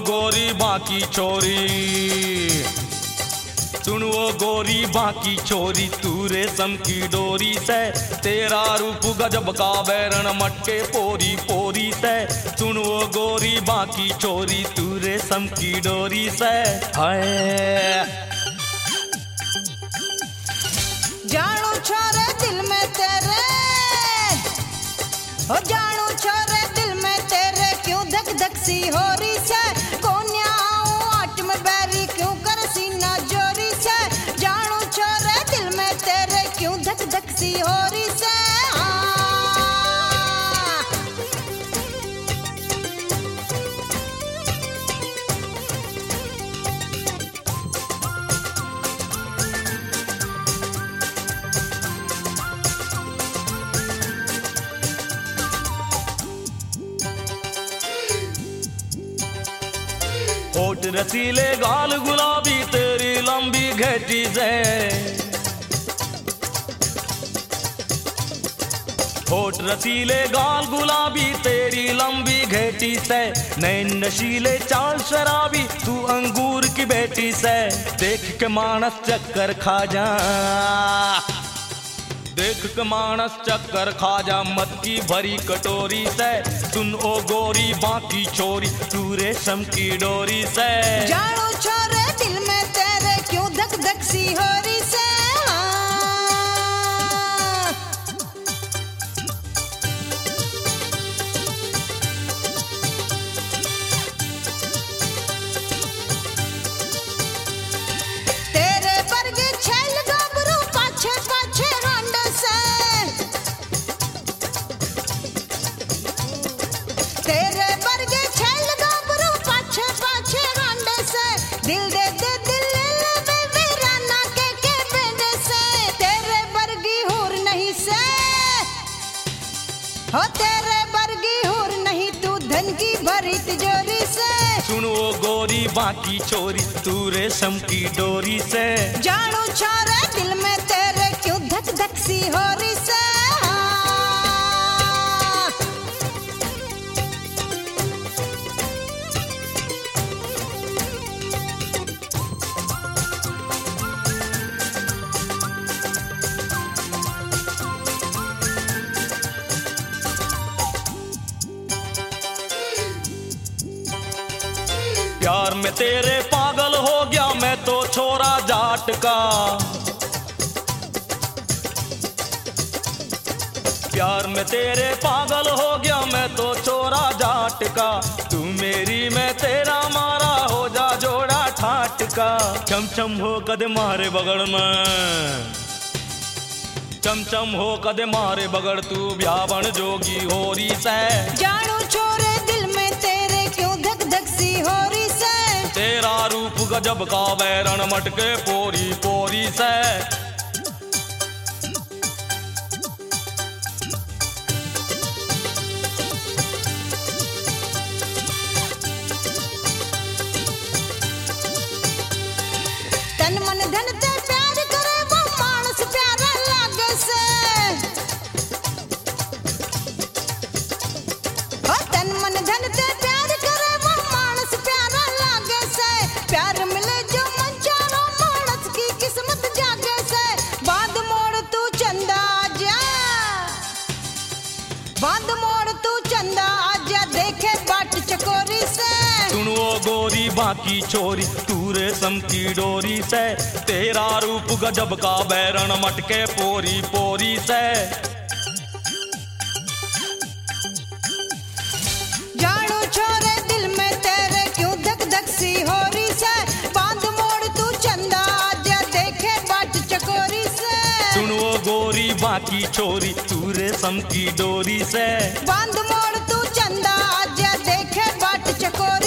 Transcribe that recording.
गोरी बाकी छोरी, सुन वो गोरी बाकी छोरी, तू रेशम की डोरी से, तेरा रूप गजब का बैरण मटके पोरी पोरी से। सुन वो गोरी बाकी छोरी, तू रेशम की डोरी से। हाय जानू छोरे दिल में तेरे, ओ जानू छोरे दिल में तेरे, क्यों धक धक सी हो रही से। कोन्या आट में बैरी क्यों कर सीना जोरी से। जानू छोरे दिल में तेरे, क्यों धक धक सी हो रही से। होठ रसीले गाल गुलाबी, तेरी लंबी घेटी से, होठ रसीले गाल गुलाबी, तेरी लंबी घेटी से। नैन नशीले चाल शराबी, तू अंगूर की बेटी से। देख के मानस चक्कर खा जा, देख के मानस चक्कर खा जा, मत की भरी कटोरी से। सुन ओ गोरी बाकी छोरी, तू रेशम की डोरी से। जानू छोरे दिल में तेरे, क्यों धक धक सी हो रही से। तेरे वर्गे छैल गबरू पाछे पाछे हांड से, तेरे वर्गे छैल गबरू पाछे पाछे हांड से। दिल दे दे दिल ले ले वीराना के बेंड से। तेरे वर्गी हूर नहीं से, हो तेरे वर्गी हूर नहीं, तू धन की भरी तिजोरी से। सुन वो गोरी बाकी छोरी, तू रेशम की डोरी से। जानू छोरे दिल में तेरे, क्यों धक धक सी हो रही से। प्यार में तेरे पागल हो गया मैं तो छोरा जाट का, प्यार में तेरे पागल हो गया मैं तो छोरा जाट का। तू मेरी मैं तेरा मारा, हो जा जोड़ा ठाट का। चम चम हो कदे मारे बगड़ में, चम चम हो कदे मारे बगड़, तू ब्यावन जोगी होरी से। जानू छोरे दिल में तेरे, क्यों धक धक सी हो रही से। तेरा रूप गजब का बैरण मटके पोरी पोरी से। तन मन धन ते प्यार करे, वो मानस प्यारा लागे से। हो तन मन धन ते प्यार करे, वो मानस प्यारा लागे से। प्यार मिले जो मन चारो, मानस की किस्मत जागे से। बाद मोड़ तू चंदा आजा, बाद मोड़ तू चंदा आजा, देखे बाट चकोरी से। सुन वो गोरी बाकी छोरी, तू रेशम की डोरी से। तेरा रूप गजब का बैरण मटके पोरी पोरी से। जानू छोरे दिल में तेरे, क्यों धक धक सी हो रही से। बांध मोड़ तू चंदा आजा, देखे बाट चकोरी से। सुन वो गोरी बाकी छोरी, तू रेशम की डोरी से। बांध मोड़ तू चंदा आजा, देखे बाट चकोरी